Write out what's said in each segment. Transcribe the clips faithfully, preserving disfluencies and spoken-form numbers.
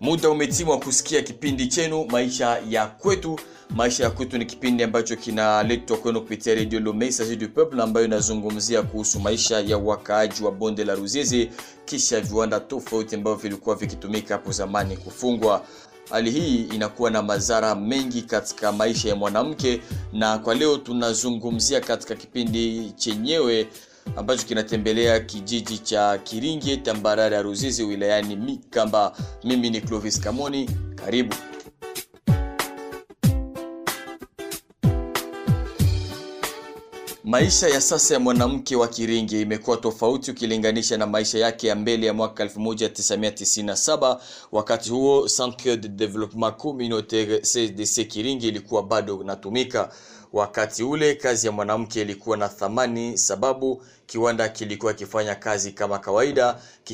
Muda umetimwa kusikia kipindi chenu Maisha ya Kwetu. Maisha ya Kwetu ni kipindi ambacho kinaletwa kwenu kupitia Radio Le Message du Peuple, ambayo inazungumzia kuhusu maisha ya wakaaji wa bonde la Ruzizi kisha viwanda tofauti ambavyo vilikuwa vikitumika hapo zamani kufungwa. Hali hii inakuwa na madhara mengi katika maisha ya mwanamke, na kwa leo tunazungumzia katika kipindi chenyewe ambacho kinatembelea kijiji cha Kiringe tambarare ya Ruzizi wilayani Mikamba. Mimi ni Clovis Kamoni, karibu. Maisha ya sasa ya mwanamke wa Kiringe imekuwa tofauti ukilinganisha na maisha yake ya mbele ya mwaka elfu moja tisa mia tisini na saba. Wakati huo Centre de Développement Communautaire C D C Kiringe ilikuwa bado inatumika. Wakati ule kazi ya mwanamke ilikuwa na thamani, sababu kiwanda kilikuwa kifanya kazi kama kawaida,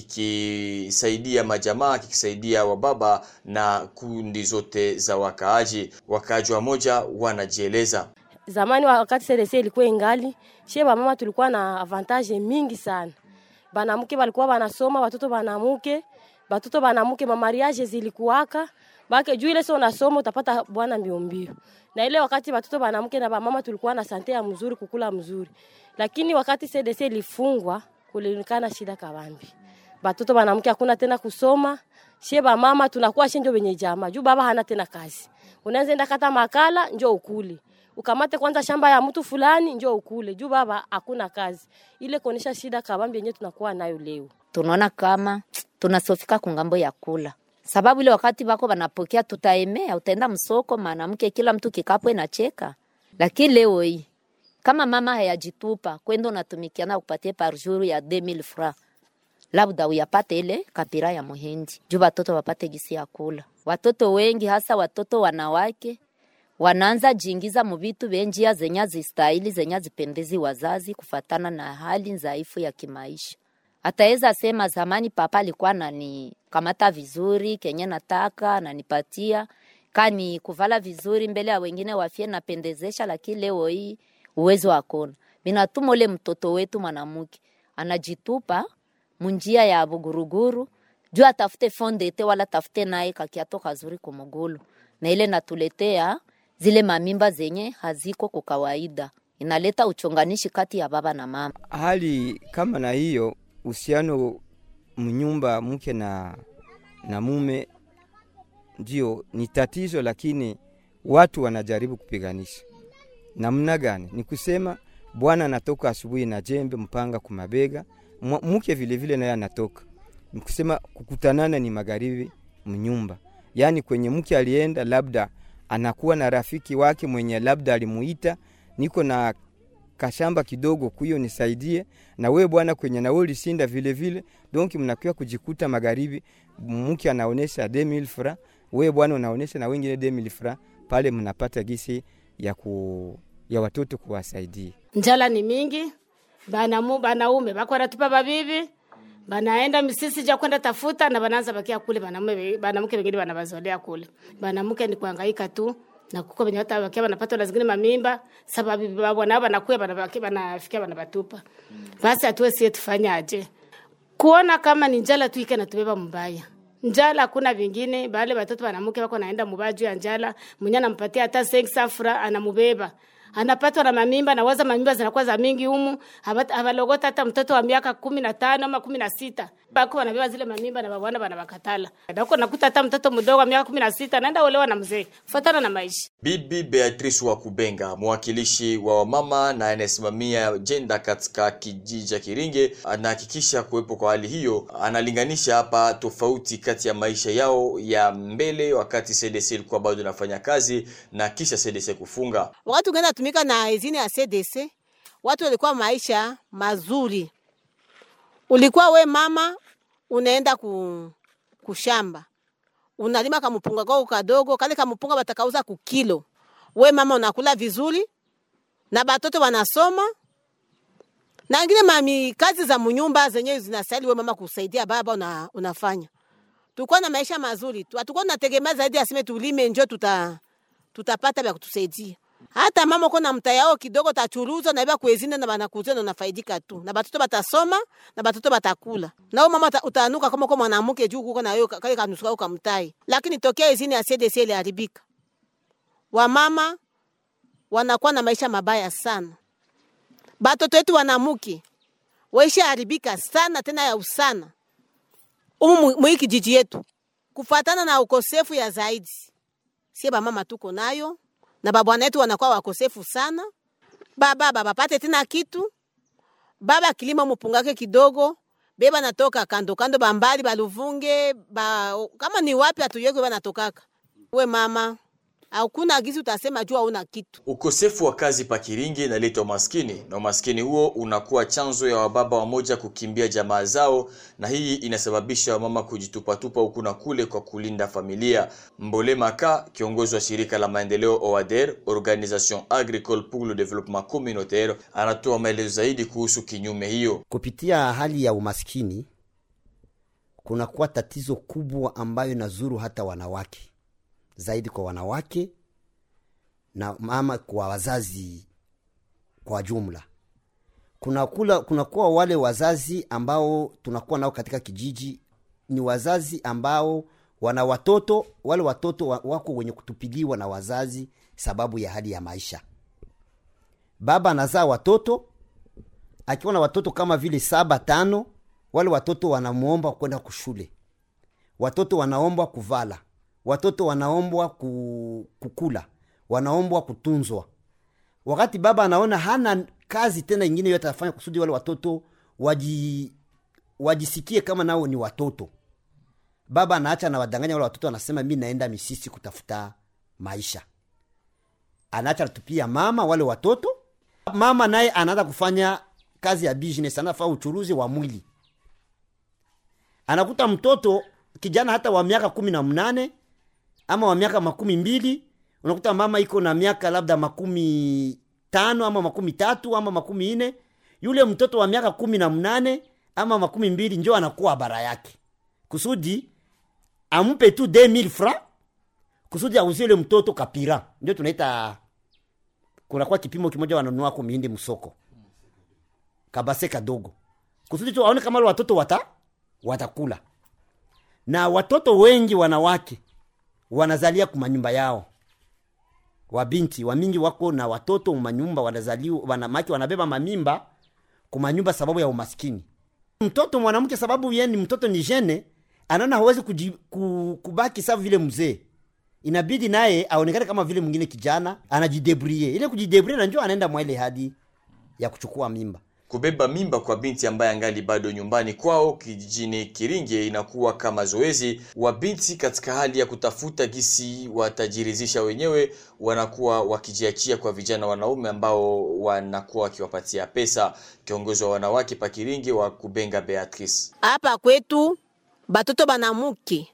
kikisaidia majamaa, kikisaidia wababa na kundi zote za wakaaji. Wakaaji wa moja wanajieleza. Zamani wakati C D C ilikuwa ingali, sheba mama tulikuwa na avantage mingi sana. Banamuke walikuwa wanasoma, watoto banamuke, watoto banamuke ma mariage zilikuwaka. Bake juu ile sio unasoma utapata bwana mbio mbio. Na ile wakati watoto banamuke na mama tulikuwa na sante ya mzuri, kukula mzuri. Lakini wakati C D C ilifungwa kulionekana shida kabambi. Watoto banamuke hakuna tena kusoma. Sheba mama tunakuwa shinjo wenye jamaa. Juu baba hana tena kazi. Unaanza enda kata makala njoo ukule. Ukamate kwanza shamba ya mtu fulani njoo ukule. Juu baba hakuna kazi. Ile kuonesha shida kabambi yenyewe tunakuwa nayo leo. Tunaona kama tunasofika kungambo ya kula. Sababu ile wakati bako banapokea tutaemea, utaenda msoko mwanamke kila mtu kikapo inacheka. Lakini leo hii kama mama hayajitupa kwenda unatumikia na kupatia par jour ya deux mille francs. Labda uyapate ile kapira ya muhindi. Juu watoto wapate gisi ya kula. Watoto wengi hasa watoto wanawake wanaanza jingiza mu vitu benjia zenya zistahili zenya zipendezi wazazi kufatana na hali dhaifu ya kimaisha. Ataweza sema zamani papa alikuwa anani kamata vizuri kenye nataka ananipatia, kani kuvala vizuri mbele ya wengine wafie napendezesha, lakini leo hii uwezo hakuna. Binatuma ule mtoto wetu mwanamke anajitupa munjia ya buguruguru, juu atafute fondete wala tafute naye kakiato kazuri kumugulu. Na ile natuletea zile mamimba zenye haziko kwa kawaida. Inaleta uchonganishi kati ya baba na mama. Hali kama na hiyo, uhusiano mnyumba mke na na mume ndio ni tatizo, lakini watu wanajaribu kupiganisha. Namna gani? Ni kusema bwana anatoka asubuhi na jembe mpanga kumabega, mke vile vile naye anatoka. Ni kusema kukutanana ni magharibi mnyumba. Yaani kwenye mke alienda labda anakuwa na rafiki wake mwenye labda alimuita, niko na kashamba kidogo kuyo nisaidie, na wewe bwana kwenye na wewe ulishinda vile vile. Donc mnakuwa kujikuta magharibi mke anaonesha deux mille francs, wewe bwana unaonesha na wengine deux mille francs, pale mnapata gisi ya ku ya watoto kuwasaidia. Njala ni mingi, bana mu banaume bako ratupa babibi, banaenda misisi ja kwenda tafuta na banaanza bakia kule, banamume banamke wengine banabazolea kule. Banamke ni kuhangaika tu na kuko benye hata wakia banapata na zingine mamimba, sababu baba na banakuwa banabakia banafikia banabatupa. Basi atuwe sie tufanyaje? Kuona kama ni njala tu ikana tubeba mbaya. Njala kuna vingine, bale watoto banamke wako naenda mubaju ya njala, mnyana mpatia hata cinq cents francs anamubeba. Anapatwa na mamimba na waza mamimba zinakuwa za mingi humu, habalogota hata mtoto wa miaka kumi na tano ama kumi na sita. Bako wanabeba zile mamimba na babwana banabakatala. Ndako nakuta hata mtoto mdogo wa miaka kumi na sita naenda olewa na mzee. Fuatana na maisha. Bibi Beatrice wa Kubenga, mwakilishi wa wamama na anayesimamia jenda katika kijiji cha Kiringe, anahakikisha kuwepo kwa hali hiyo. Analinganisha hapa tofauti kati ya maisha yao ya mbele wakati C D C ilikuwa bado inafanya kazi na kisha C D C kufunga. Watu genda tumika na izini ya C D C, watu walikuwa maisha mazuri. Ulikuwa we mama unaenda ku kushamba, unalima kamupunga kwa kadogo, kale kamupunga batakauza ku kilo. We mama unakula vizuri na batoto wanasoma. Na ngine mami kazi za mnyumba zenyewe zinasali we mama kusaidia baba una, unafanya. Tulikuwa na maisha mazuri. Tulikuwa tunategemea zaidi asime tulime njoo tuta tutapata vya kutusaidia. Hata mama uko na mtayao kidogo tachuruza na iba kuezina na banakuuzia na unafaidika tu. Na batoto batasoma na batoto batakula. Na mama utanuka kama kwa mwanamke juu kuko na yeye kale kanusuka uka mtai. Lakini tokea izini ya C D C ile haribika. Wamama wanakuwa na maisha mabaya sana. Batoto wetu wanamuke waisha haribika sana tena ya usana. Umu mwiki jiji yetu kufatana na ukosefu ya zaidi. Sie ba mama tuko nayo na babwana wetu wanakuwa wakosefu sana. Baba baba pate tena kitu. Baba kilima mpungake kidogo. Beba natoka kando kando bambali baluvunge ba kama ni wapi atuyeko banatokaka. We mama au kuna agizi utasema jua una kitu. Ukosefu wa kazi pa Kiringi inaleta umaskini, na umaskini huo unakuwa chanzo ya wababa wamoja kukimbia jamaa zao, na hii inasababisha wamama kujitupatupa huku na kule kwa kulinda familia. Mbole Maka, kiongozi wa shirika la maendeleo O A D E R, Organisation Agricole pour le Développement Communautaire, anatoa maelezo zaidi kuhusu kinyume hiyo. Kupitia hali ya umaskini kuna kuwa tatizo kubwa ambayo inazuru hata wanawake. Zaidi kwa wanawake na mama kwa wazazi kwa jumla. Kuna kula kuna kuwa wale wazazi ambao tunakuwa nao katika kijiji ni wazazi ambao wana watoto, wale watoto wako wenye kutupiliwa na wazazi sababu ya hali ya maisha. Baba anazaa watoto, akiwa na watoto kama vile saba tano, wale watoto wanamuomba kwenda kushule. Watoto wanaombwa kuvala. Watoto wanaombwa kukula, wanaombwa kutunzwa. Wakati baba anaona hana kazi tena nyingine yote afanya kusudi wale watoto waji wajisikie kama nao ni watoto, baba anaacha na wadanganya wale watoto, anasema mimi naenda misisi kutafuta maisha. Anaacha tupia mama wale watoto. Mama naye anaanza kufanya kazi ya business, anafanya uchuruzi wa mwili. Anakuta mtoto kijana hata wa miaka kumi na mnane ama wa miaka makumi mbili, unakuta mama iko na miaka labda makumi tano ama makumi tatu ama makumi nne. Yule mtoto wa miaka kumi na mnane ama makumi mbili njoo anakuwa bara yake, kusudi ampe tu deux mille francs kusudi auzie yule mtoto kapira. Ndio tunaita, kuna kwa kipimo kimoja wananunua kwa mihindi msoko, kabase kadogo, kusudi tu aone kama wale watoto wata watakula. Na watoto wengi wanawake wanazalia kwa manyumba yao. Wabinti wa mingi wako na watoto manyumba wanazaliwa, wanamaki wanabeba mamimba kwa manyumba sababu ya umaskini. Mtoto mwanamke sababu yeye ni mtoto ni jene, anaona hawezi kubaki sawa vile mzee. Inabidi naye aonekane kama vile mwingine kijana, anajidebrouiller. Ile kujidebrouiller na njoo anaenda mwele hadi ya kuchukua mimba. Kubeba mimba kwa binti ambaye angali bado nyumbani kwao kijijini Kiringi inakuwa kama zoezi. Wa binti katika hali ya kutafuta gisi watajirizisha wenyewe wanakuwa wakijiachia kwa vijana wanaume ambao wanakuwa wakiwapatia pesa. Kiongozi wa wanawake pa Kiringi wa Kubenga Beatrice: hapa kwetu batoto banamuke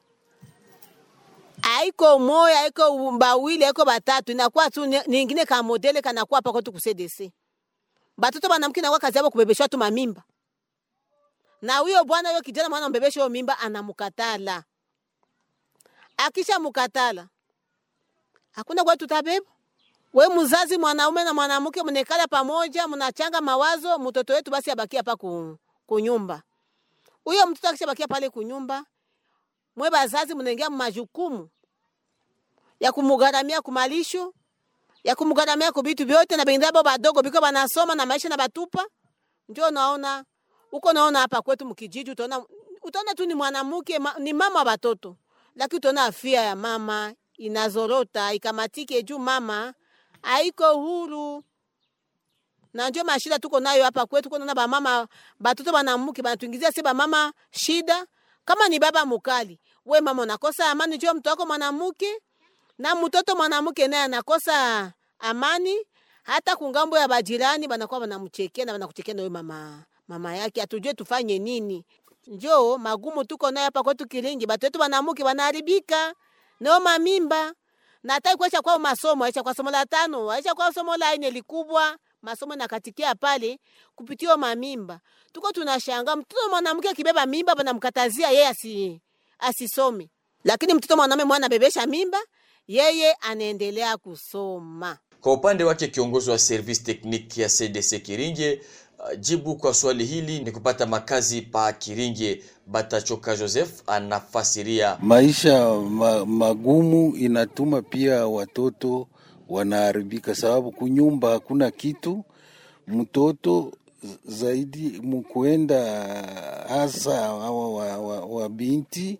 aiko moya, aiko mbawili, aiko batatu, inakuwa tu nyingine kama modele kanakuwa hapa kwetu ku C D C. Batoto banamke na kwa kazi yao kubebeshwa tu mamimba. Na huyo bwana huyo kijana mwana mbebesha hiyo mimba anamkatala. Akisha mkatala, hakuna kwa tutabeba. Wewe mzazi mwanaume na mwanamke mnekala pamoja, mnachanga mawazo, mtoto wetu basi abaki hapa ku, kunyumba. Huyo mtoto akishabakia pale kunyumba, mwe bazazi mnaingia majukumu ya kumgaramia kumalisho, ya kumgaramia kwa vitu vyote, na bengine baba badogo biko banasoma na maisha na batupa. Njoo naona uko naona hapa kwetu mkijiji, utaona utaona tu ni mwanamke ma, ni mama wa watoto, lakini utaona afya ya mama inazorota, ikamatike juu mama haiko huru. Na njoo mashida tuko nayo hapa kwetu, kuna na ba mama batoto banamke banatuingizia si ba mama shida. Kama ni baba mukali, we mama unakosa amani, njoo mtu wako mwanamke na mtoto mwanamke naye anakosa amani. Hata kungambo ya bajirani banakuwa banamchekea na banakuchekea na wewe mama mama yake, atujue tufanye nini. Njoo magumu tuko nayo hapa kwetu Kiringi, batoto banamuke banaharibika nao mamimba. Na hata kuacha kwa masomo, acha kwa somo la tano, acha kwa somo la nne likubwa, masomo nakatikia pale kupitia mamimba. Tuko tunashangaa mtoto mwanamke akibeba mimba banamkatazia yeye asi asisome. Lakini mtoto mwanamume mwana bebesha mimba, yeye anaendelea kusoma. Kwa upande wake kiongozi wa service technique ya C D C Kiringe, uh, jibu kwa swali hili ni kupata makazi pa Kiringe. Batachoka Joseph anafasiria. Maisha ma, magumu inatuma pia watoto wanaharibika, sababu kunyumba hakuna kitu. Mtoto zaidi mkuenda hasa hawa wa, wa, wa binti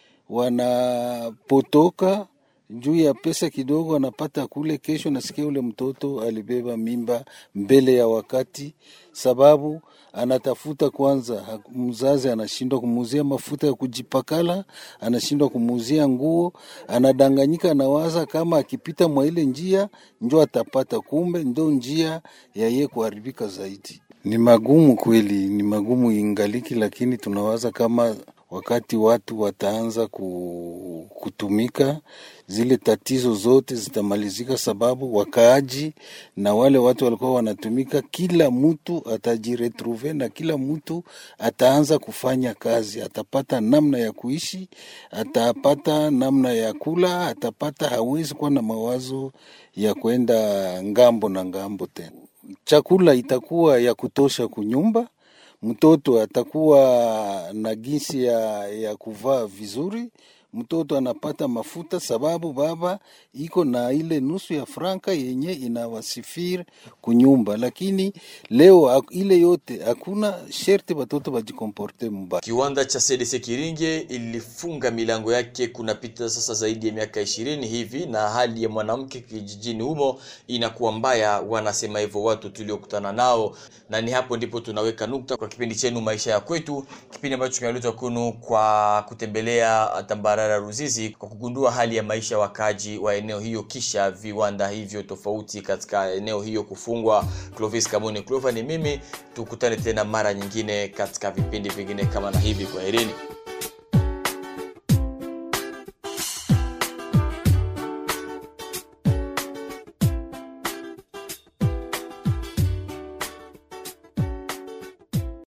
wanapotoka juu ya pesa kidogo anapata kule, kesho nasikia ule mtoto alibeba mimba mbele ya wakati, sababu anatafuta kwanza, mzazi anashindwa kumuzia mafuta ya kujipakala, anashindwa kumuzia nguo, anadanganyika na waza kama akipita mwa ile njia njoo atapata, kumbe ndo njia ya yeye kuharibika zaidi. Ni magumu kweli, ni magumu ingaliki, lakini tunawaza kama wakati watu wataanza kutumika zile tatizo zote zitamalizika, sababu wakaaji na wale watu walikuwa wanatumika, kila mtu atajiretrouver na kila mtu ataanza kufanya kazi, atapata namna ya kuishi, atapata namna ya kula, atapata, hawezi kuwa na mawazo ya kwenda ngambo na ngambo tena. Chakula itakuwa ya kutosha kunyumba, mtoto atakuwa na gisi ya, ya kuvaa vizuri, mtoto anapata mafuta sababu baba iko na ile nusu ya franka yenye inawasifiri kunyumba, lakini leo ile yote hakuna, sherti watoto wajikomporte mbaya. Kiwanda cha C D C Kiringe ilifunga milango yake kunapita sasa zaidi ya miaka ishirini hivi, na hali ya mwanamke kijijini humo inakuwa mbaya, wanasema hivyo watu tuliokutana nao. Na ni hapo ndipo tunaweka nukta kwa kipindi chenu Maisha ya Kwetu, kipindi ambacho kinaletwa kwenu kwa kutembelea tambarara Ruzizi kwa kugundua hali ya maisha wakaji wa eneo hiyo kisha viwanda hivyo tofauti katika eneo hiyo kufungwa. Clovis Kamone Clover ni mimi, tukutane tena mara nyingine katika vipindi vingine kama na hivi. Kwaherini.